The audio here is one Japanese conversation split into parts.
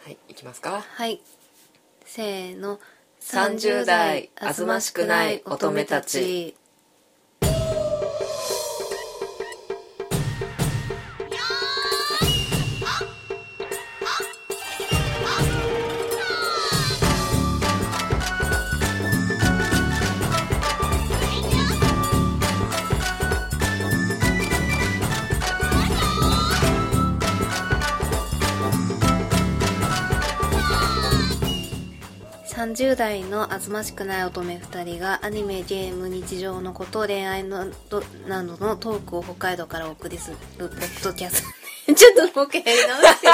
はい、いきますか。 はい、せーの。 30代あずましくない乙女たち。 30代のあずましくない乙女2人がアニメ、ゲーム、日常のこと、恋愛などのトークを北海道からお送りするポッドキャストちょっともう一回やり直して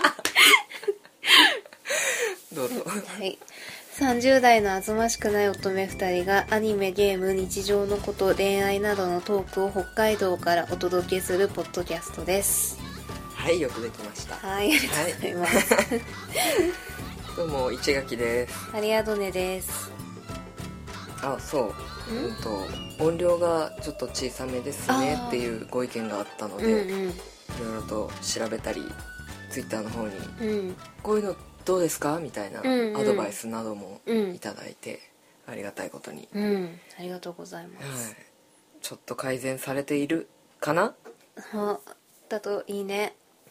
どうぞ。 はい、30代のあずましくない乙女2人がアニメ、ゲーム、日常のこと、恋愛などのトークを北海道からお届けするポッドキャストです。 はい、よくできました。 はい、ありがとうございます、はい、 どうも、市垣です。 アリアドネです。 あ、そう、音量がちょっと小さめですねっていうご意見があったので、いろいろと調べたり、ツイッターの方に、こういうのどうですかみたいなアドバイスなどもいただいて、ありがたいことに、 ありがとうございます、 はい、ちょっと改善されているかなだといいね。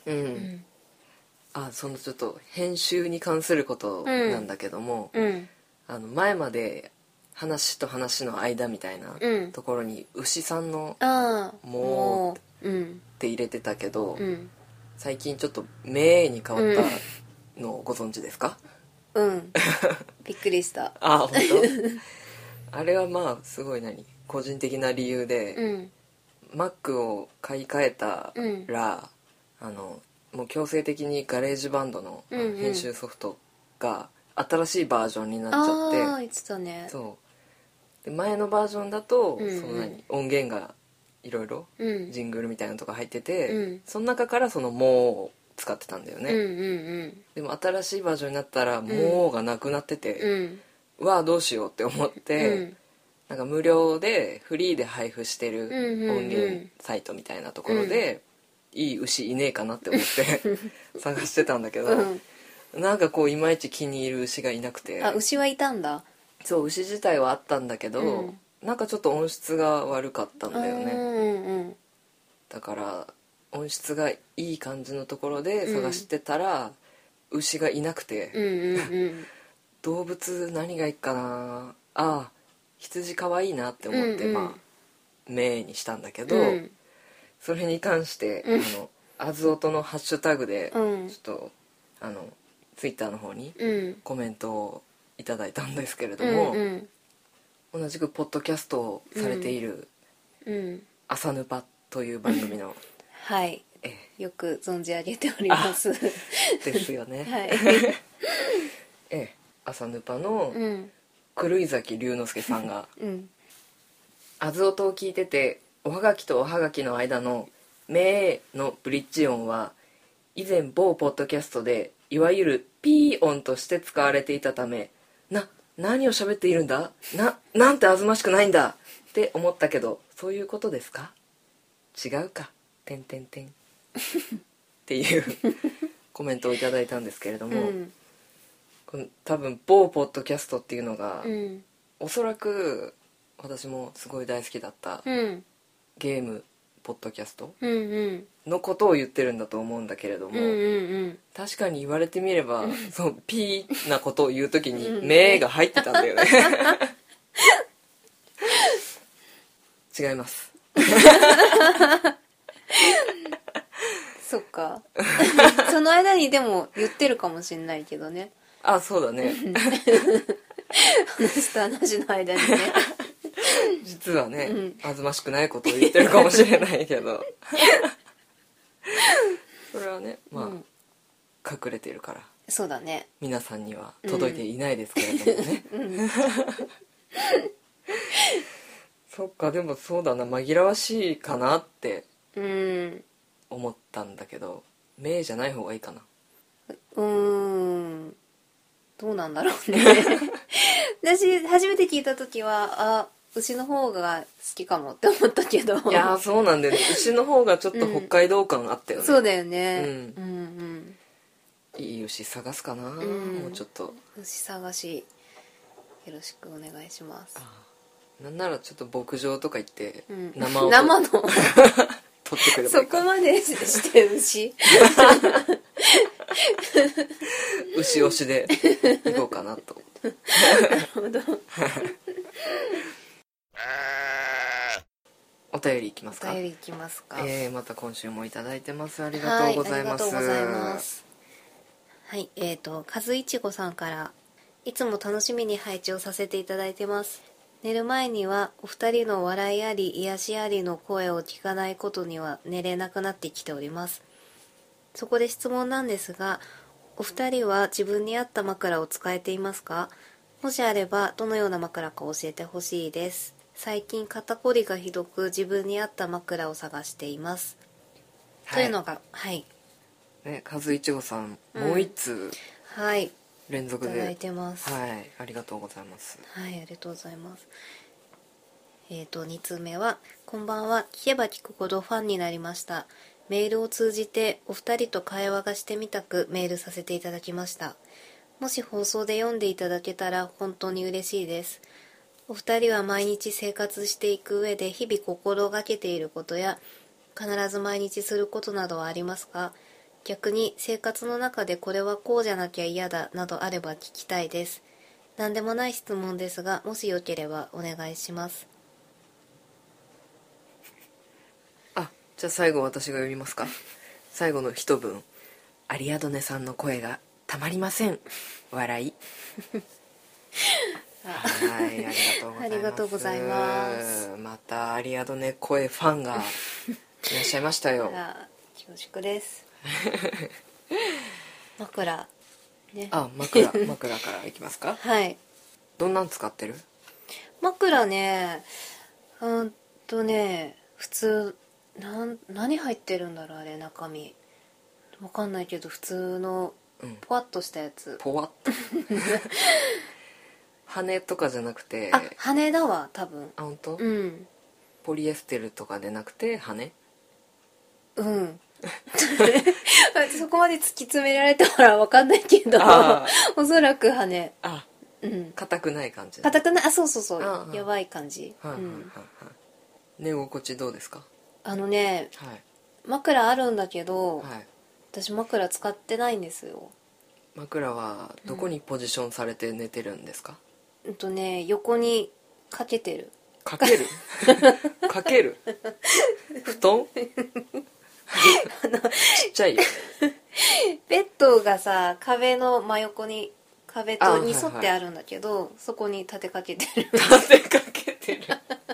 そのちょっと編集に関することなんだけども、前まで話と話の間みたいなところに牛さんの「もう」って入れてたけど、最近ちょっと「め」に変わったのをご存知ですか？ びっくりした本当？あれはまあすごい個人的な理由で、Mac を買い替えたら、もう強制的にガレージバンドの編集ソフトが新しいバージョンになっちゃって、 言ってたね。 そうで、前のバージョンだと、音源がいろいろジングルみたいなのとか入ってて、その中からその「もう」を使ってたんだよね、でも新しいバージョンになったら「もう」がなくなってて、うわどうしようって思って、なんか無料でフリーで配布してる音源サイトみたいなところで、いい牛いねえかなって思って探してたんだけど、なんかこういまいち気に入る牛がいなくて。 牛はいたんだ。 そう、牛自体はあったんだけど、なんかちょっと音質が悪かったんだよね、だから音質がいい感じのところで探してたら、牛がいなくて、動物何がいいかな、羊かわいいなって思って、目にしたんだけど、それに関して、あずおとのハッシュタグで、ちょっとツイッターの方にコメントをいただいたんですけれども、同じくポッドキャストをされている「朝ヌパ」という番組のはい、よく存じ上げておりますですよね、 はい、 朝ヌパの狂井崎龍之介さんがあずおとを聞いてて、おはがきとおはがきの間の「めー」のブリッジ音は以前某ポッドキャストでいわゆるピー音として使われていたため、何を喋っているんだ、なんてあずましくないんだって思ったけど、そういうことですか？違うかっていうコメントをいただいたんですけれども、多分某ポッドキャストっていうのが、おそらく私もすごい大好きだった、ゲームポッドキャストのことを言ってるんだと思うんだけれども、確かに言われてみれば、そうピーなことを言うときに「め」が入ってたんだよね違いますそっかその間にでも言ってるかもしれないけどね。 そうだね話と話の間にね実はね、あずましくないことを言ってるかもしれないけどそれはね、隠れてるから、 そうだね、 皆さんには届いていないですけれどもね、そっか、でもそうだな、紛らわしいかなって思ったんだけど、名じゃない方がいいかな。 どうなんだろうね私初めて聞いた時は牛の方が好きかもって思ったけど、 いやそうなんだよね、牛の方がちょっと北海道感あったよね、 そうだよね、 いい牛探すかな、もうちょっと牛探しよろしくお願いします。 なんならちょっと牧場とか行って生生をの取ってくればいそいかこまでして牛牛推しで行こうかなとなるほど。 お便りいきますか。 お便りいきますか。 また今週もいただいてます。ありがとうございます。 はい、ありがとうございます。はい、かずいちごさんから、いつも楽しみに拝聴させていただいてます。寝る前にはお二人の笑いあり癒しありの声を聞かないことには寝れなくなってきております。そこで質問なんですが、お二人は自分に合った枕を使えていますか？もしあればどのような枕か教えてほしいです。最近肩こりがひどく自分に合った枕を探しています、というのがはいね、和いちごさん、もう一通はい連続でいただいてます。 はい、ありがとうございます。 はい、ありがとうございます。2通目は、こんばんは。聞けば聞くほどファンになりました。メールを通じてお二人と会話がしてみたくメールさせていただきました。もし放送で読んでいただけたら本当に嬉しいです。お二人は毎日生活していく上で日々心がけていることや必ず毎日することなどはありますか？逆に生活の中でこれはこうじゃなきゃ嫌だなどあれば聞きたいです。何でもない質問ですが、もしよければお願いします。 じゃあ最後私が読みますか。最後の一文、アリアドネさんの声がたまりません、笑い。はい、ありがとうございます。またアリアドネ声ファンがいらっしゃいましたよ。 恐縮です。枕ね。 枕からいきますか。 はい。 どんなん使ってる？ 枕ね、普通何入ってるんだろうあれ、中身わかんないけど普通のポワッとしたやつ、 ポワッと羽とかじゃなくて、 羽だわ多分。 本当？ポリエステルとかでなくて羽？ そこまで突き詰められたらわかんないけどおそらく羽。 硬くない感じ。 硬くない、そうやばい感じ。 寝心地どうですか？ 枕あるんだけど、私枕使ってないんですよ。 枕はどこにポジションされて寝てるんですか？ 横にかけてる。 かけるかける布団ちっちゃいベッドがさ、壁の真横に壁とに沿ってあるんだけど、そこに立てかけてる。 立てかけてる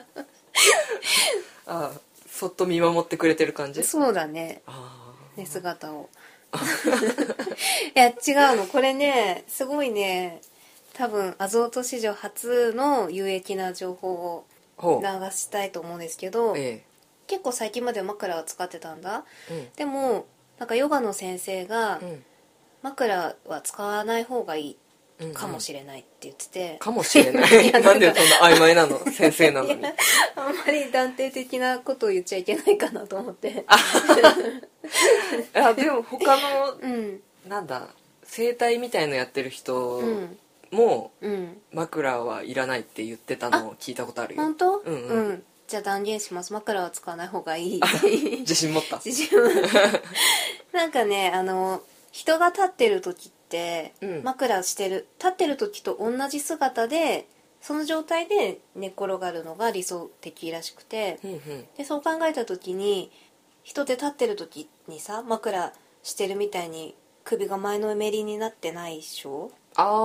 そっと見守ってくれてる感じ？ そうだね。寝姿をいや違うの、これね、すごいね、多分アゾート史上初の有益な情報を流したいと思うんですけど、結構最近まで枕は使ってたんだ、でもなんかヨガの先生が、枕は使わない方がいいかもしれないって言ってて、 かもしれないなんでそんな曖昧なの先生なのに。 あんまり断定的なことを言っちゃいけないかなと思ってでも他の、なんだ整体みたいのやってる人も、枕はいらないって言ってたのを聞いたことあるよ。 本当？じゃあ断言します。枕は使わない方がいい。 自信持った。 なんかね、人が立ってる時って枕してる、立ってる時と同じ姿でその状態で寝っ転がるのが理想的らしくて、でそう考えた時に、人で立ってる時にさ、枕してるみたいに首が前のめりになってないでしょ。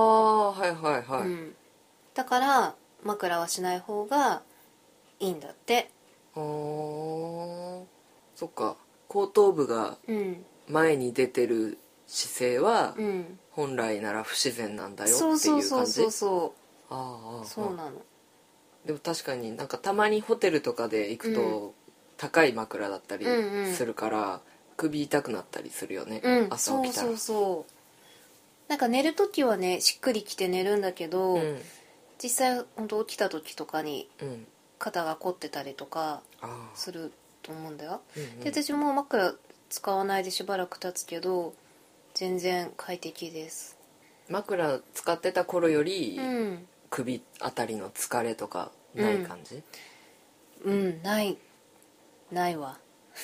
だから枕はしない方がいいんだって。 そっか、後頭部が前に出てる姿勢は本来なら不自然なんだよっていう感じ。 そうなの。 でも確かになんかたまにホテルとかで行くと高い枕だったりするから首痛くなったりするよね、朝起きたら。 なんか寝る時はねしっくりきて寝るんだけど、実際本当起きた時とかに肩が凝ってたりとかすると思うんだよ。で私も枕使わないでしばらく経つけど、 全然快適です。 枕使ってた頃より、 うん、 首あたりの疲れとかない感じ？ ないわ。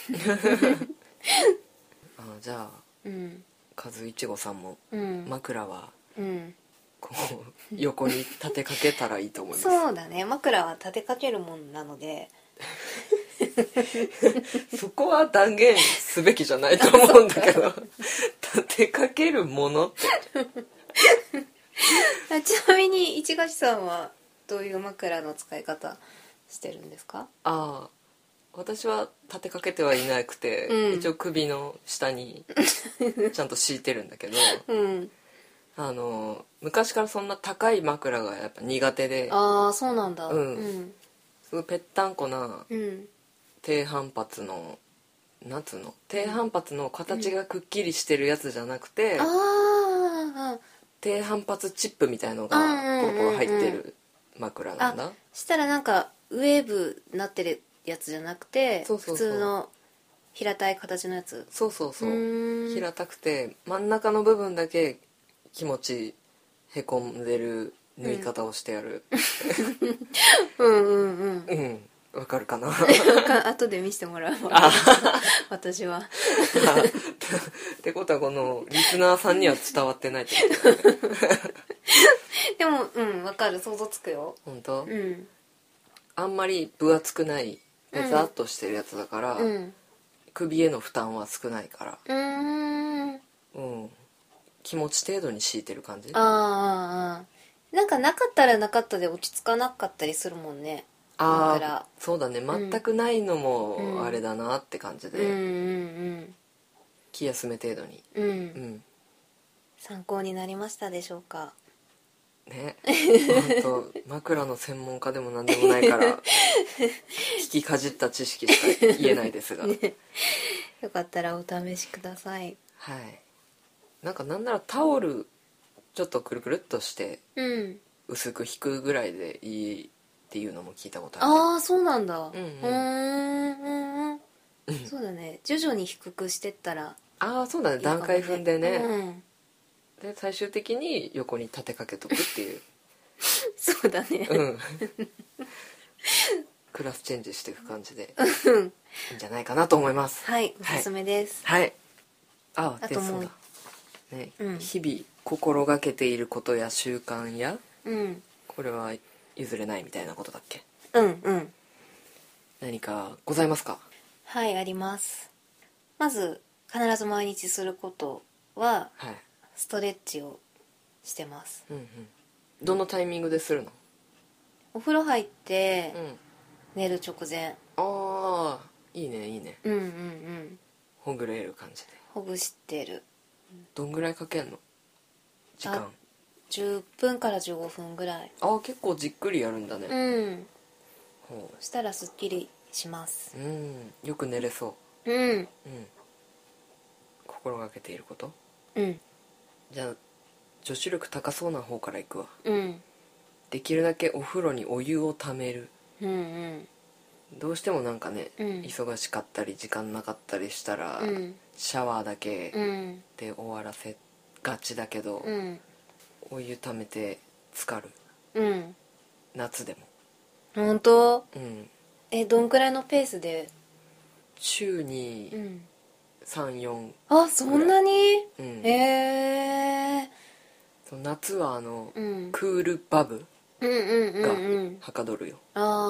じゃあ、カズイチゴさんも、枕はこう横に立てかけたらいいと思います。 そうだね、枕は立てかけるもんなのでそこは断言すべきじゃないと思うんだけど立てかけるものってちなみに市垣さんはどういう枕の使い方してるんですか？ 私は立てかけてはいなくて、一応首の下にちゃんと敷いてるんだけど、昔からそんな高い枕がやっぱ苦手で、 そうなんだ。 すごいぺったんこな、低反発の低反発の形がくっきりしてるやつじゃなくて、低反発チップみたいのがポロポロ入ってる枕なんだ。 したらなんかウェーブなってるやつじゃなくて、 そうそうそう、 普通の平たい形のやつ。 そう平たくて真ん中の部分だけ気持ちへこんでる縫い方をしてやる。わかるかな後で見せてもらうわ私はってことはこのリスナーさんには伝わってないってことだねでもわかる、想像つくよ。 本当？あんまり分厚くないペザっとしてるやつだから、首への負担は少ないから、気持ち程度に敷いてる感じ。 なんかなかったらなかったで落ち着かなかったりするもんね。 そうだね、全くないのもあれだなって感じで、気休め程度に、 参考になりましたでしょうかね。本当枕の専門家でも何でもないから聞きかじった知識しか言えないですが、ね、 よかったらお試しください。 はい。なんならタオルちょっとくるくるっとして薄く引くぐらいでいいっていうのも聞いたことある。 そうなんだ。そうだね、徐々に低くしてったらそうだね、段階踏んでね、で最終的に横に立てかけとくっていうそうだね、 クラスチェンジしていく感じでいいんじゃないかなと思います。 はい、おすすめです。 はい、あともうね、日々心がけていることや習慣や、これは譲れないみたいなことだっけ？何かございますか？ はい、あります。まず必ず毎日することは、ストレッチをしてます。 どのタイミングでするの？ お風呂入って、寝る直前。 いいねいいね。ほぐれる感じでほぐしてる。 どんぐらいかけんの？時間 10分から15分ぐらい。 結構じっくりやるんだね。 そしたらすっきりします。 よく寝れそう。心がけていること？じゃあ女子力高そうな方からいくわ。できるだけお風呂にお湯をためる。どうしてもなんかね、忙しかったり時間なかったりしたら、シャワーだけで終わらせがちだけど、お湯ためて浸かる。夏でも。 本当？どんくらいのペースで？ 週に3、4。 そんなに？ 夏はクールバブがはかどるよ。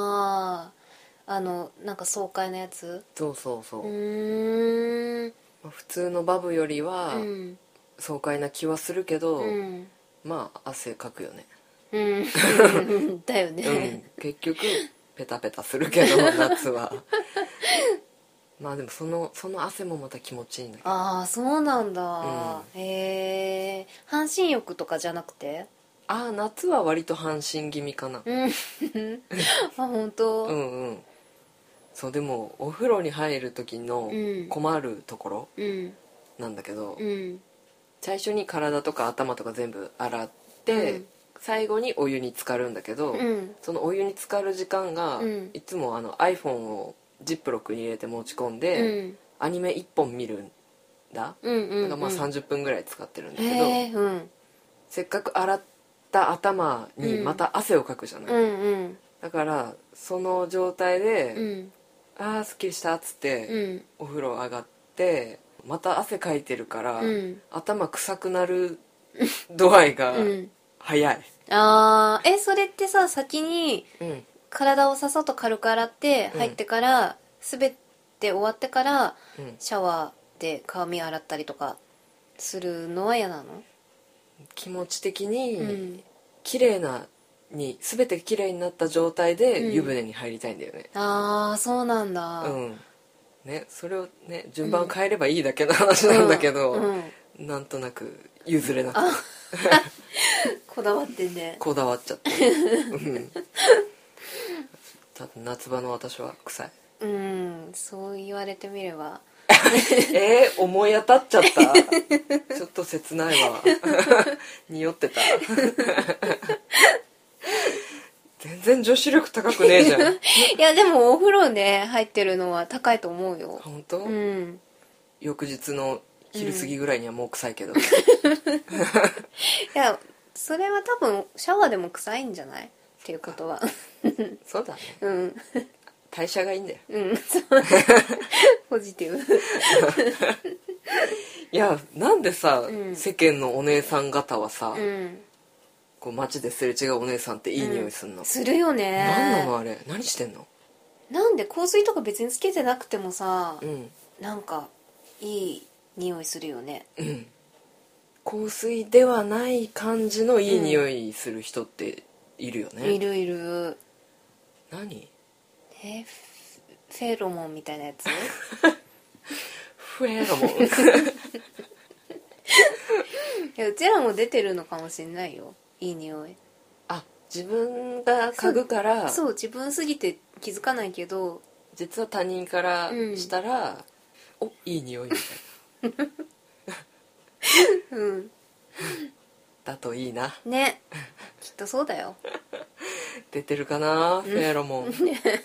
なんか爽快なやつ？ そう。普通のバブよりは爽快な気はするけど、汗かくよね。 だよね。 結局ペタペタするけど夏はでもその汗もまた気持ちいいんだけど。 そうなんだ。半身浴とかじゃなくて？ 夏は割と半身気味かな。 本当？ そう、でもお風呂に入る時の困るところなんだけど、最初に体とか頭とか全部洗って、最後にお湯に浸かるんだけど、そのお湯に浸かる時間が、いつもiPhone をジップロックに入れて持ち込んで、アニメ1本見るんだ、 うんうんうん、 だからまあ30分ぐらい使ってるんだけど、 うん、 せっかく洗った頭にまた汗をかくじゃない、 うんうん、 だからその状態で、 うん、 ああすっきりしたっつって、 うん、 お風呂上がってまた汗かいてるから、 うん、 頭臭くなる度合いがうん、 早い、 あー、それってさ、先にうん体をささっと軽く洗って入ってから、全て終わってからうんシャワーで髪洗ったりとかするのは嫌なの？ 気持ち的うにん、 綺麗なに全て綺麗になった状態うんで湯船に入りたいんだよね。 ああ、そうなんだ。 うんね、それをね順番変えればいいだけの話なんだけど、 うんうん、 なんとなく譲れなくてこだわってんね。 こだわっちゃってうんだって夏場の私は臭い。 うん、そう言われてみれば。 思い当たっちゃったちょっと切ないわ匂ってた全然女子力高くねえじゃんいや、でもお風呂で入ってるのは高いと思うよ。 本当、 うん。 翌日の昼過ぎぐらいにはもう臭いけど、 いや、それは多分シャワーでも臭いんじゃない？っていうことは。 そうだね、 うん。 代謝がいいんだよ。 うん、そう。ポジティブ。 いやなんでさ、 うん世間のお姉さん方はさ、 うん。 こう街ですれ違うお姉さんっていい匂いすんの、 するよね。 何なのあれ、何してんの？ なんで香水とか別につけてなくてもさ、 うんなんかいい匂いするよね。 うん香水ではない感じのいい匂いする人っているよね、 いるいる。 何？ フェロモンみたいなやつ？ フェロモンいや、うちらも出てるのかもしれないよ、いい匂い。 あ、自分が嗅ぐからそう、自分すぎて気づかないけど、 実は他人からしたら、お、いい匂いみたいなうんだといいな。 ね、きっとそうだよ。 出てるかな、フェロモン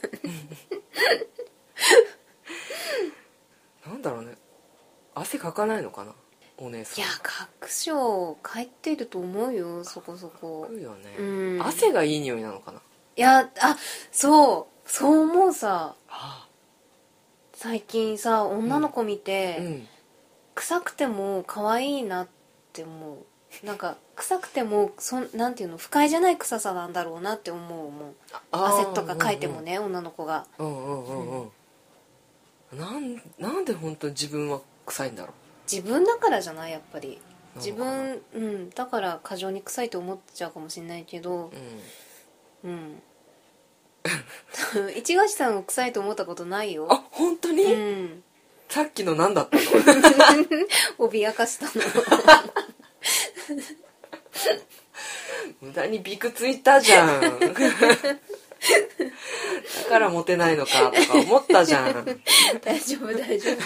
なんだろうね、汗かかないのかなお姉さん。 いや、各所帰ってると思うよ、そこそこ。 かくよね、 うん、 汗がいい匂いなのかな。 いや、そう思うさ。 あ最近さ、女の子見て、 うん臭くても可愛いなって思う。なんか臭くてもなんていうの、不快じゃない臭さなんだろうなって思うもん。汗とかかいてもね、女の子が。 うんうんうんうん、なんで本当に自分は臭いんだろ自分だからじゃない、やっぱり。 う。 自分、うん、だから過剰に臭いと思っちゃうかもしれないけど、うん市垣さんを臭いと思ったことないよ。 あ、本当に、 うん、 さっきの何だったの脅かしたの。 無駄にビクついたじゃんだからモテないのかとか思ったじゃん大丈夫大丈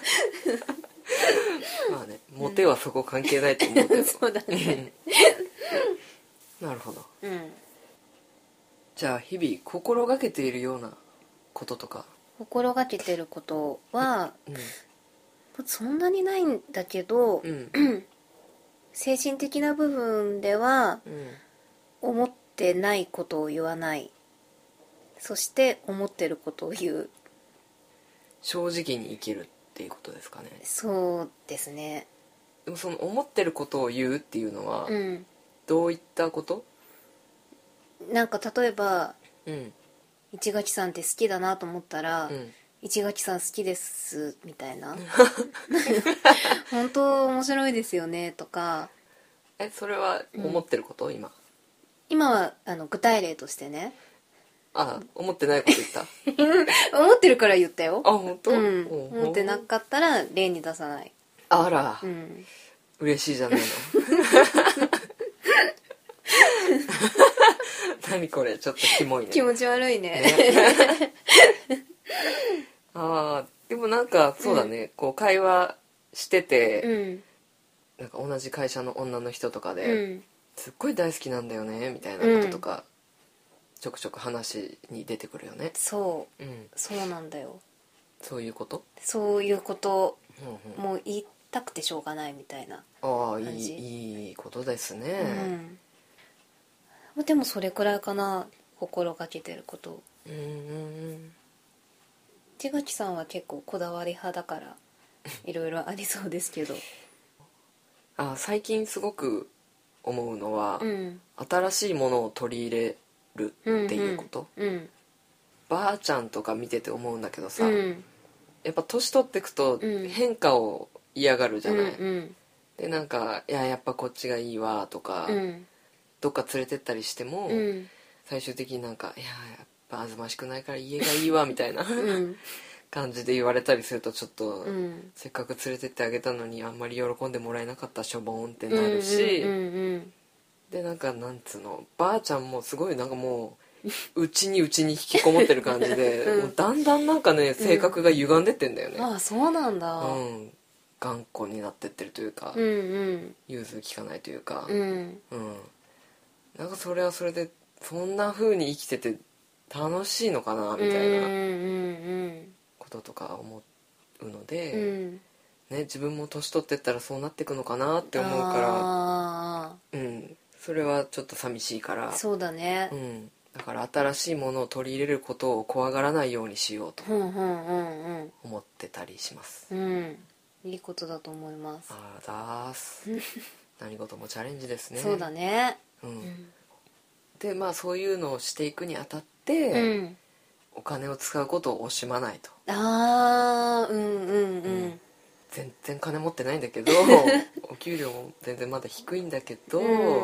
まあね、モテはそこ関係ないと思うけど、 夫。そうだね。 なるほど。 うんじゃあ日々心がけているようなこととか。 心がけてることはうんそんなにないんだけど、 うん精神的な部分ではうん思ってないことを言わない、そして思ってることを言う。 正直に生きるっていうことですかね。 そうですね。 でもその思ってることを言うっていうのはうんどういったこと？ なんか例えばうん市垣さんって好きだなと思ったら、 うん市垣さん好きですみたいな本当面白いですよねとか。 それは思ってること、 今は具体例としてね。 思ってないこと言った思ってるから言ったよ。 本当？ うん思ってなかったら例に出さない。 あら、 うん嬉しいじゃないの何これちょっとキモいね。 気持ち悪いね。 でもなんかそうだね、こう会話してて、 うんなんか同じ会社の女の人とかうで、 んすっごい大好きなんだよねみたいなこととか、ちょくちょく話に出てくるよね。そうそうなんだよ。 そういうこと、 そういうことうんうん、 も言ったくてしょうがないみたいなああ、 感じ。 いいことですうね。 ん、でもそれくらいかな、心がけてること。 うん。 千垣さんは結構こだわり派だからいろいろありそうですけど。 最近すごく思うのは、 うん、 新しいものを取り入れるっていうこと、 うん、 ばあちゃんとか見てて思うんだけどさ、 うん、 やっぱ年取ってくとうん変化を嫌がるじゃない、 うん、 でなんかやっぱこっちがいいわとか、 うん、 どっか連れてったりしても、 うん、 最終的になんかやっぱあずましくないから家がいいわみたいなうん、 感じで言われたりするとちょっと、 うん、 せっかく連れてってあげたのにあんまり喜んでもらえなかったしょぼーんってなるし、 うん、 でなんかなんつうの、ばあちゃんもすごいなんかもう内に引きこもってる感じで、 うんもうだんだんなんかね性格が歪んでってんだよね。 ああ、そうなんだ。 頑固になってってるというか、 うん、 融通きかないというか、 うん、 なんかそれはそれでそんな風に生きてて楽しいのかなみたいなこととか思うので、ね、自分も年取ってったらそうなっていくのかなって思うから、それはちょっと寂しいから。 そうだね。 だから新しいものを取り入れることを怖がらないようにしようと思ってたりします。 いいことだと思います。 だーす何事もチャレンジですね。 そうだね。 でまあそういうのをしていくにあたって、お金を使うことを惜しまないと。全然金持ってないんだけどお給料も全然まだ低いんだけど、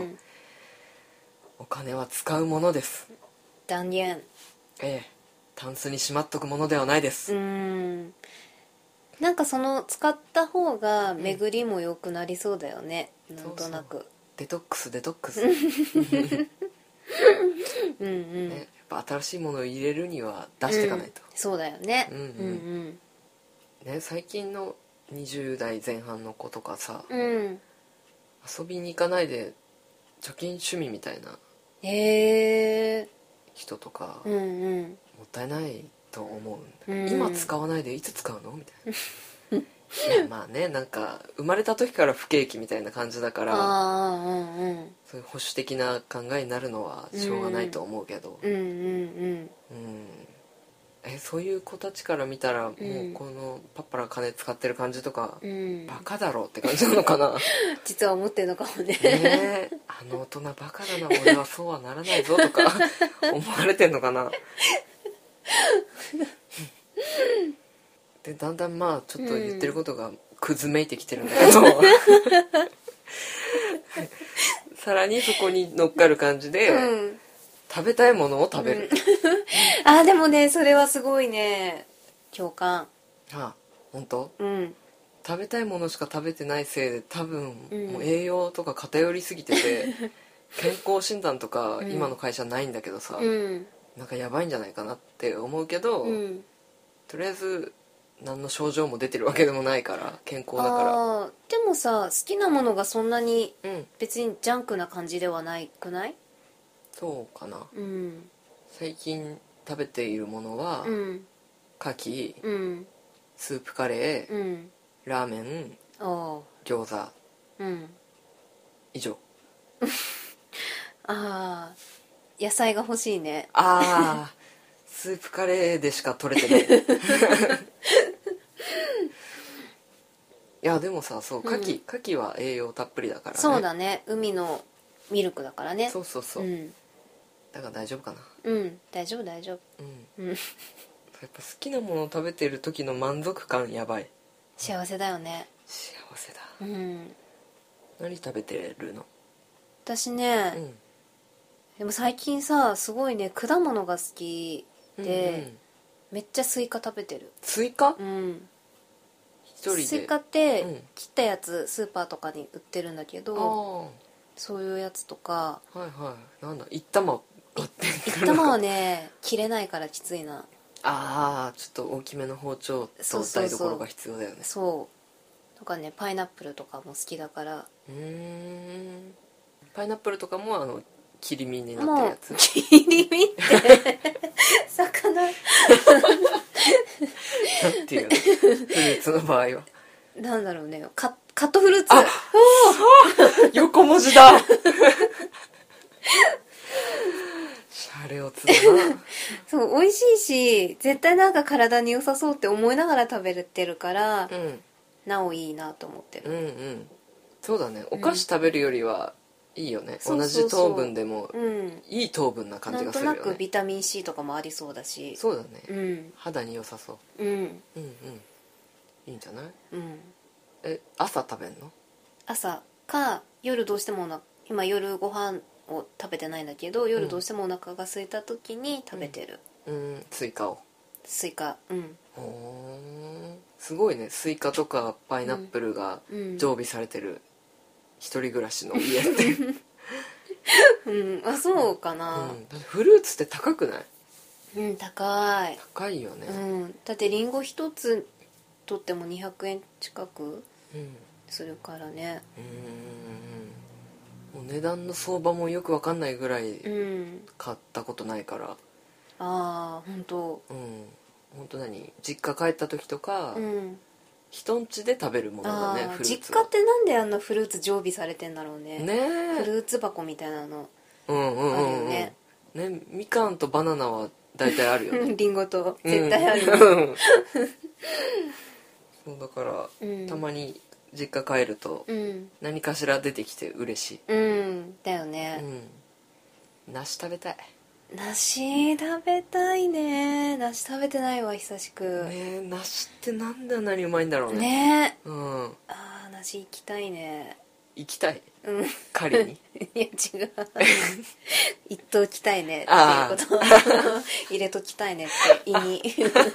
お金は使うものです。 断言。 タンスにしまっとくものではないです。 なんかその使った方が巡りも良くなりそうだよね、なんとなく。 そうそう、デトックスね、やっぱ新しいものを入れるには出していかないと、 そうだよね。 ね、最近の20代前半の子とかさ、遊びに行かないで貯金趣味みたいな人とか、もったいないと思うんだけど、今使わないでいつ使うのみたいないやまあね、なんか生まれた時から不景気みたいな感じだから、そういう保守的な考えになるのはしょうがないと思うけど、そういう子たちから見たら、もうこのパッパラ金使ってる感じとか、バカだろって感じなのかな実は思ってるのかもね。 あの大人バカだな、俺はそうはならないぞとか思われてんのかなでだんだんまあちょっと言ってることがくずめいてきてるんだけど、さらにそこに乗っかる感じで、食べたいものを食べる、 でもね、それはすごいね、共感。 本当？食べたいものしか食べてないせいで多分、もう栄養とか偏りすぎてて健康診断とか今の会社ないんだけどさ、なんかやばいんじゃないかなって思うけど、とりあえず何の症状も出てるわけでもないから健康だから。 でもさ、好きなものがそんなに別にジャンクな感じではないくない？ そうかな、最近食べているものは、牡蠣、スープカレー、ラーメン、餃子、以上。 野菜が欲しいね。 スープカレーでしか取れてないいやでもさ、そう、牡蠣は栄養たっぷりだからね。 そうだね、海のミルクだからね。 そう、だから大丈夫かな。 大丈夫。やっぱ好きなものを食べてる時の満足感やばい。 幸せだよね。 幸せだ。何食べてるの？ 私ね、でも最近さ、すごいね、果物が好きで、めっちゃスイカ食べてる。 スイカ？一人で？ スイカって切ったやつスーパーとかに売ってるんだけど、そういうやつとか。 なんだ、一玉一玉はね、切れないからきついな。 ちょっと大きめの包丁と台所が必要だよね。 そうとかね、パイナップルとかも好きだから。 パイナップルとかも切り身になってるやつ？ 切り身って魚なんていうの？フルーツの場合はなんだろうね、カカットフルーツ。 あ横文字だシャレオツだなそう美味しいし絶対なんか体に良さそうって思いながら食べてるから、なおいいなと思ってる。 うんうん、そうだね。お菓子食べるよりはいいよね、同じ糖分でも、いい糖分な感じがするよね。 なんとなくビタミン C とかもありそうだし。 そうだね、肌に良さそう。うんうんいいんじゃない。朝食べんの？ 朝か夜どうしても今夜ご飯を食べてないんだけど、夜どうしてもお腹が空いた時に食べてる。 スイカを。 スイカ。 すごいね。スイカとかパイナップルが常備されてる一人暮らしの家ってあ、そうかな。 だってフルーツって高くない？ 高い。 高いよね。 だってリンゴ一つ取っても200円近くするからね。 もう値段の相場もよく分かんないぐらい買ったことないから。 ああ本当。 本当実家帰った時とか、人ん家で食べるものだね。フルーツ実家ってなんであんなフルーツ常備されてんだろうね。 ねフルーツ箱みたいなのあるよね。 みかんとバナナは大体あるよねリンゴと絶対あるよ、 そうだから、たまに実家帰ると何かしら出てきて嬉しい。 だよね。 梨食べたい。 梨食べたいね。梨食べてないわ久しく。 梨ってなんであんなにうまいんだろうね。梨行きたいね。 行きたい。狩りにいや違う行っときたいねっていうこと入れときたいねって胃に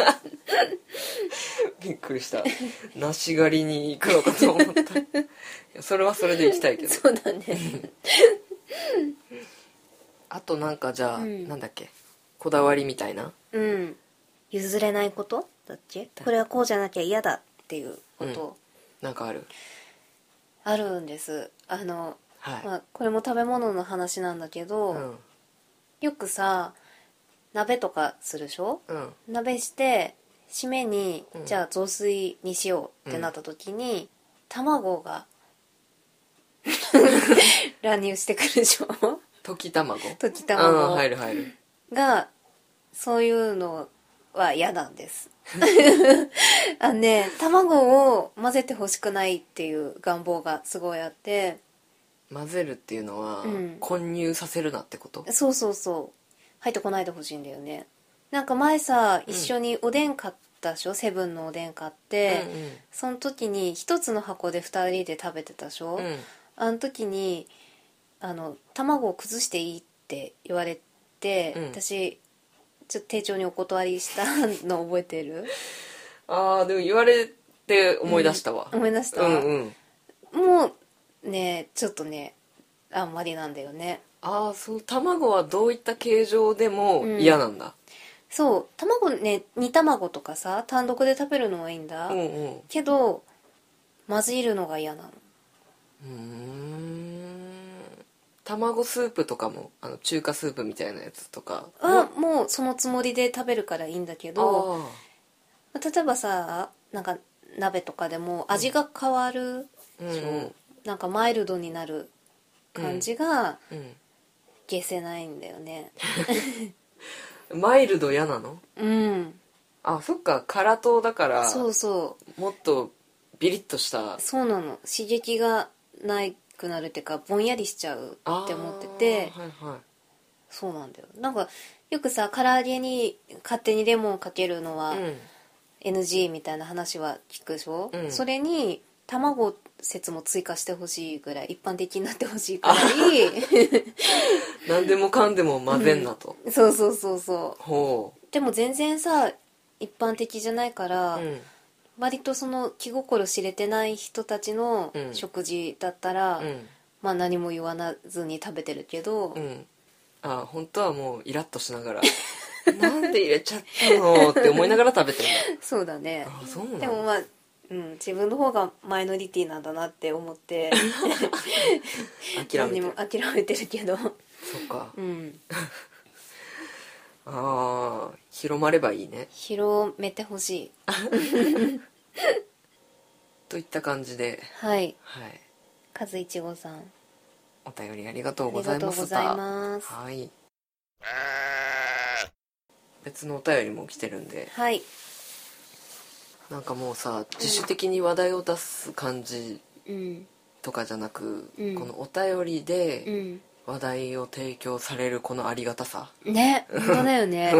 びっくりした。梨狩りに行くのかと思ったいやそれはそれで行きたいけど。 そうだねあとなんかじゃあ、なんだっけ、こだわりみたいな、 譲れないことだっけ。これはこうじゃなきゃ嫌だっていうこと、 なんかあるんです。これも食べ物の話なんだけど、よくさ鍋とかするでしょ、鍋して締めに、じゃあ雑炊にしようってなった時に、卵が乱入してくるでしょ溶き卵入るが、そういうのは嫌なんです卵を混ぜてほしくないっていう願望がすごいあって。 混ぜるっていうのは、混入させるなってこと？ そう入ってこないでほしいんだよね。なんか前さ、一緒におでん買ったでしょ。セブンのおでん買って、その時に一つの箱で2人で食べてたでしょ、あの時に卵を崩していいって言われて、私ちょっと丁重にお断りしたの覚えてる？ でも言われて思い出したわ、 思い出した、もうねちょっとねあんまりなんだよね。 その卵はどういった形状でも嫌なんだ。 そう卵ね、煮卵とかさ単独で食べるのはいいんだ、けど混ぜるのが嫌なの。 卵スープとかも中華スープみたいなやつとかもうそのつもりで食べるからいいんだけど、例えばさなんか鍋とかでも味が変わるでしょ、なんかマイルドになる感じが消せないんだよねマイルド嫌なの？そっか、辛党だから。もっとビリッとした。 そうなの、刺激がないくなるっていうかぼんやりしちゃうって思ってて、そうなんだよ。なんかよくさ唐揚げに勝手にレモンかけるのは NG みたいな話は聞くでしょ、それに卵説も追加してほしいぐらい、一般的になってほしいくらい何でもかんでも混ぜんなと、 そうでも全然さ一般的じゃないから、割とその気心知れてない人たちの食事だったら、まあ何も言わずに食べてるけど、 本当はもうイラッとしながらなんで入れちゃったのって思いながら食べてるんだ。 そうだね。 そうなんだ。 でもまあ、自分の方がマイノリティなんだなって思って何も諦めてるけど。そっか。広まればいいね。 広めてほしいといった感じで、 はい、 はい、 カズイチゴさん、 お便りありがとうございました。 ありがとうございます。 はい、別のお便りも来てるんで、 はい、 なんかもうさ、自主的に話題を出す感じうん、 とかじゃなく、 うん、 このお便りでうん話題を提供されるこのありがたさね、本当だよね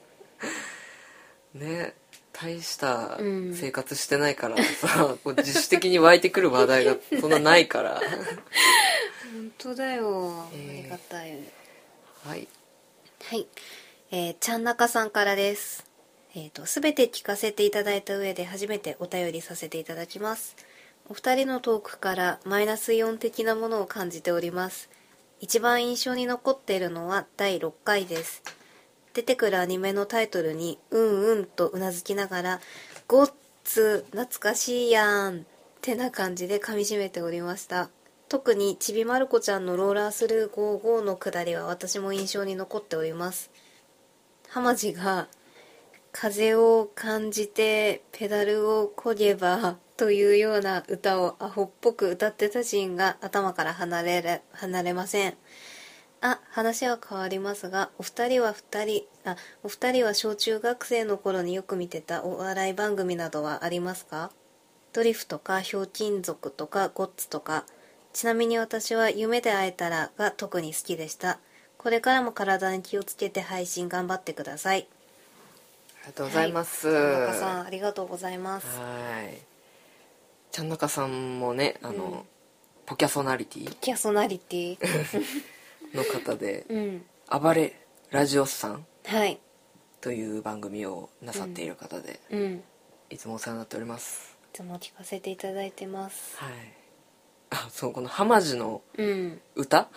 ね、大した生活してないからさ、こう自主的に湧いてくる話題がそんなないから本当だよ、ありがたい。 はいはい、ちゃんなかさんからです。すべて聞かせていただいた上で初めてお便りさせていただきます。お二人のトークからマイナスイオン的なものを感じております。一番印象に残っているのは第6回です。出てくるアニメのタイトルにうんうんとうなずきながら、ゴッツ懐かしいやんってな感じで噛み締めておりました。特にちびまる子ちゃんのローラースルー55のくだりは私も印象に残っております。浜地が風を感じてペダルを漕げばというような歌をアホっぽく歌ってたシーンが頭から離れません。話は変わりますが、お二人は小中学生の頃によく見てたお笑い番組などはありますか？ドリフとかひょうきん族とかゴッツとか。ちなみに私は夢で会えたらが特に好きでした。これからも体に気をつけて配信頑張ってください。 ありがとうございます。 ちゃんなかさん、ありがとうございます。 はい。ちゃんなかさんもね、ポキャソナリティの方で、暴れラジオスさんという番組をなさっている方で、いつもお世話になっております。 いつも聞かせていただいてます。 はい。そう、この浜地の歌、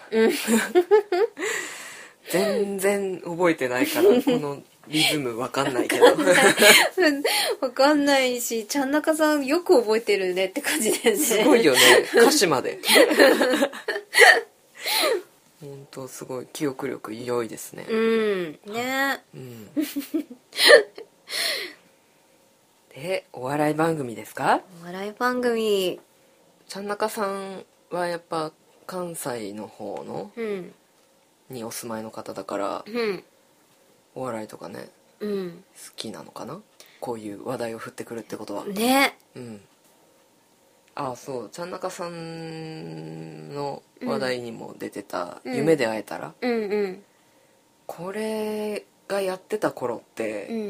全然覚えてないからこのリズムわかんないけどわかんないし、ちゃんなかさんよく覚えてるねって感じですね。 すごいよね、歌詞まで本当すごい記憶力良いですね。 ね、 で、お笑い番組ですか？ お笑い番組、 ちゃんなかさんはやっぱ関西の方の、にお住まいの方だから、お笑いとかね、好きなのかな、こういう話題を振ってくるってことはね。 そう、ちゃんなかさんの話題にも出てた、夢で会えたら、これがやってた頃って、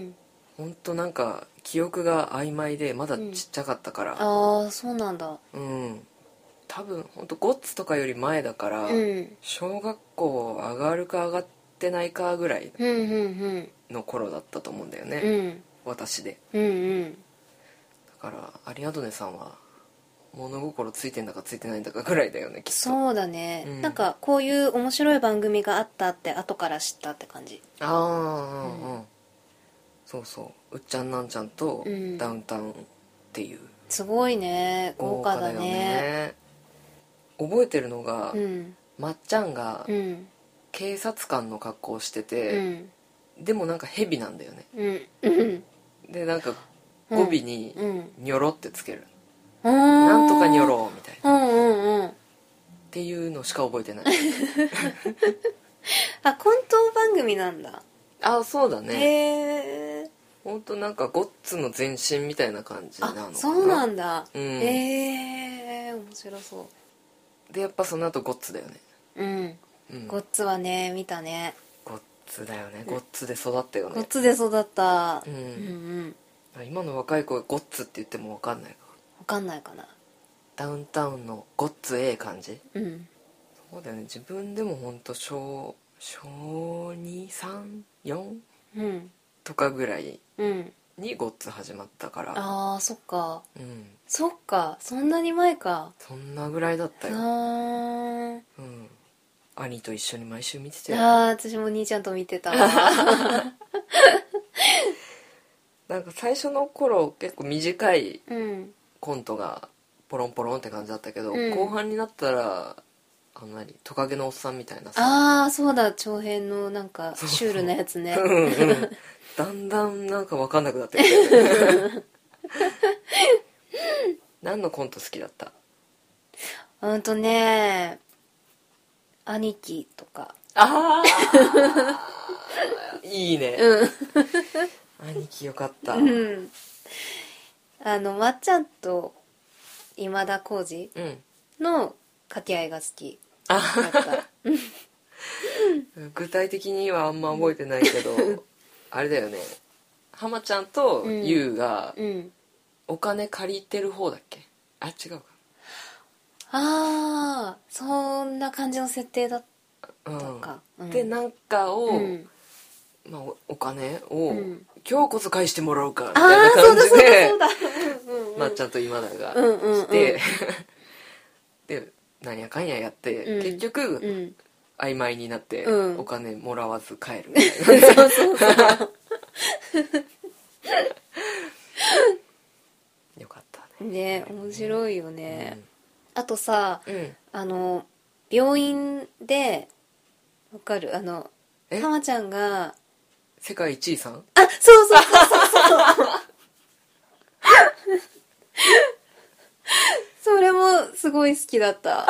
ほんとなんか記憶が曖昧でまだちっちゃかったから、 そうなんだ。 多分ほんとゴッツとかより前だから、小学校上がるか上がってないかぐらいの頃だったと思うんだよね、私で。だからアリアドネさんは物心ついてんだかついてないんだかぐらいだよね、きっと。 そうだね、なんかこういう面白い番組があったって後から知ったって感じ。 そうそう、うっちゃんなんちゃんとダウンタウンっていう、 すごいね、豪華だね。 覚えてるのが、まっちゃんが警察官の格好をしてて、でもなんかヘビなんだよね、でなんか語尾にニョロってつける、なんとかニョロみたいな、っていうのしか覚えてないコント番組なんだ。 そうだね。 へえ。 ほんとなんかゴッツの前身みたいな感じなのかな。 そうなんだ。 へえ、面白そう。 でやっぱその後ゴッツだよね。 ゴッツはね、見たね。 ゴッツだよね、ゴッツで育ったよね。 ゴッツで育った。 今の若い子がゴッツって言っても分かんないか。 分かんないかな。 ダウンタウンのゴッツ感じ。そうだよね、自分でもほんと小2、3、4、とかぐらいにゴッツ始まったから。 そっか、そっか、そんなに前か。 そんなぐらいだったよ。兄と一緒に毎週見てたよ。 私も兄ちゃんと見てたなんか最初の頃結構短いコントがポロンポロンって感じだったけど、後半になったらトカゲのおっさんみたいなさ、 そうだ、長編のなんかシュールなやつね。 だんだんなんか分かんなくなってきて何のコント好きだった？ 兄貴とか。 ああいいね、 うん兄貴よかった。 うんまっちゃんと今田耕司うんの掛け合いが好きあだった具体的にはあんま覚えてないけどあれだよね、浜ちゃんと優がうんお金借りてる方だっけ？あ、違うか。 ああそんな感じの設定だったか、 でなんかを、 うんまあ、お金を、 うん今日こそ返してもらうかみあたいなあそうだそうだ感じでそうだまっちゃんと今田がうんうんうん来て、でなんやかんややって、 うん結局、 うん曖昧になって、 うんお金もらわず帰るみたいなそうそうそうよかったね。 ね面白いよね、あとさうん病院でわかるえ浜ちゃんが世界一位さん？ そうそうそうそうそれもすごい好きだった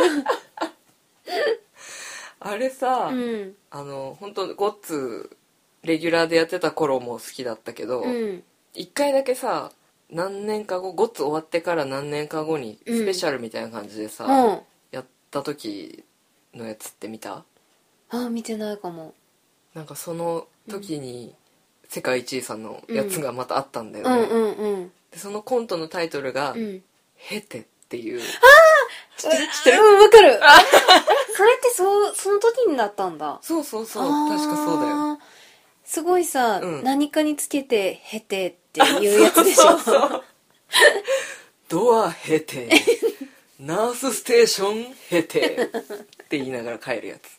あれさ、 うん本当ゴッツレギュラーでやってた頃も好きだったけど、 うん一回だけさ、何年か後、ゴッツ終わってから何年か後にスペシャルみたいな感じでさ、 うんやった時のやつって見た？ 見てないかもなんかその時に世界一位さんのやつがまたあったんだよね、 うんうんうんでそのコントのタイトルがうん 「ヘテ」っていう。 知ってるわかるそれってその時になったんだそうそうそう、確かそうだよ。 すごいさ、 うん何かにつけて「へて」っていうやつでしょそうドアヘテナースステーションヘテって言いながら帰るやつ。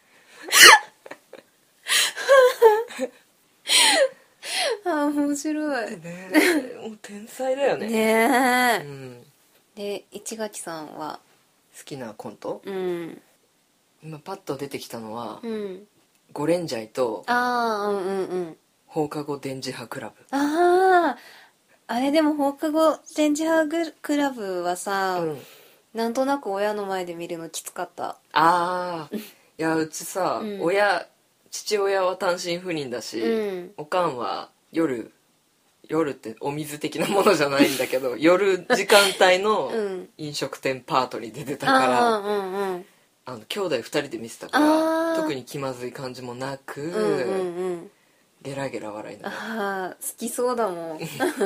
面白いねえ、もう天才だよね。 ねえ、 うん、 で市垣さんは好きなコント、 うん今パッと出てきたのは、 うんゴレンジャイとうんうんうん放課後電磁波クラブ。 あれでも放課後電磁波クラブはさ、 うん、 なんとなく親の前で見るのきつかったいやうちさ、 うん父親は単身赴任だし、 うんおかんは夜ってお水的なものじゃないんだけど夜時間帯のうん飲食店パートに出てたから、 うんうん兄弟2人で見てたから特に気まずい感じもなく、 うんうんうんゲラゲラ笑いながら。 好きそうだもん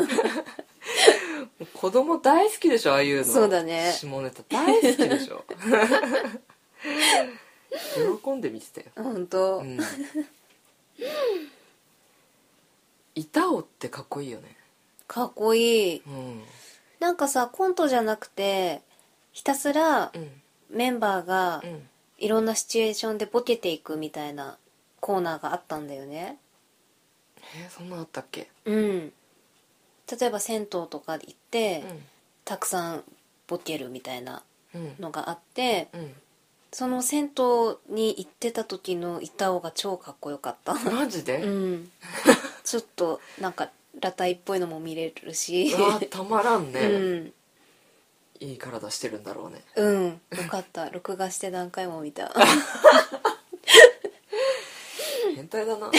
子供大好きでしょ、ああいうの。 そうだね下ネタ大好きでしょ喜んで見てたよ。 本当、 うん板尾ってかっこいいよね。 かっこいいうんなんかさコントじゃなくてひたすらうんメンバーがうんいろんなシチュエーションでボケていくみたいなコーナーがあったんだよねそんなあったっけ？ うん例えば銭湯とかで行って、 うんたくさんボケるみたいなうんのがあってうんその銭湯に行ってた時の板尾が超かっこよかったマジで？ うんちょっとなんか裸体っぽいのも見れるしうわたまらんね、 うんいい体してるんだろうね。 うんよかった録画して何回も見た変態だな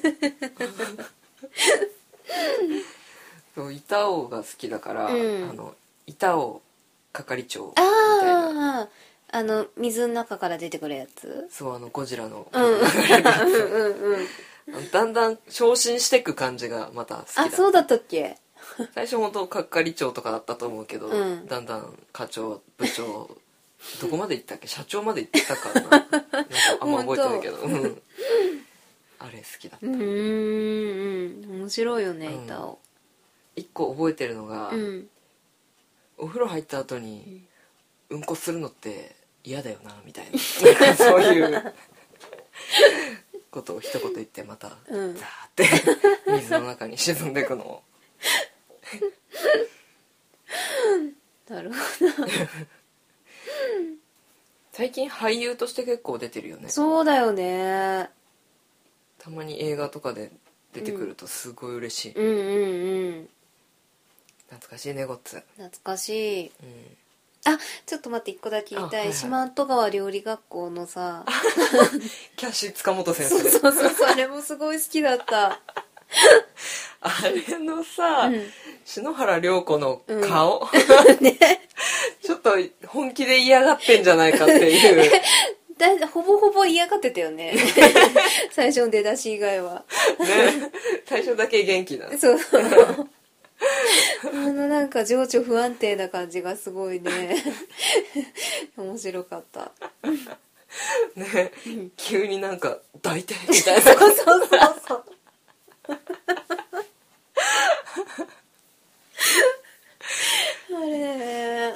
そう板尾が好きだから、 うん板尾係長みたいな。 水の中から出てくるやつそうゴジラの、 うんうんうんだんだん昇進していく感じがまた好きだ。 そうだったっけ最初本当係長とかだったと思うけど、 うんだんだん課長部長どこまで行ったっけ、社長まで行ったかななんかあんま覚えてないけど、あれ好きだった。 面白いよねうん板尾一個覚えてるのが、 うんお風呂入った後にうんこするのって嫌だよなみたいななんかそういうことを一言言ってまたザうんーって水の中に沈んでいくのをなるほ最近俳優として結構出てるよね。 どそうだよねたまに映画とかで出てくるとすごい嬉しい、 うんうんうん懐かしいねゴッツ。 懐かしい。 うん、 あ、ちょっと待って、一個だけ言いたい。 はいはい、 四万十川料理学校のさキャッシュ塚本先そう生。 そうそうそう、あれもすごい好きだったあれのさ、 うん篠原涼子の顔、 ねちょっと本気で嫌がってんじゃないかっていうほぼほぼ嫌がってたよね最初の出だし以外はね、最初だけ元気な。 そうそうなんか情緒不安定な感じがすごいね面白かったね、急になんか抱いてみたいなそうそうそうそうあれ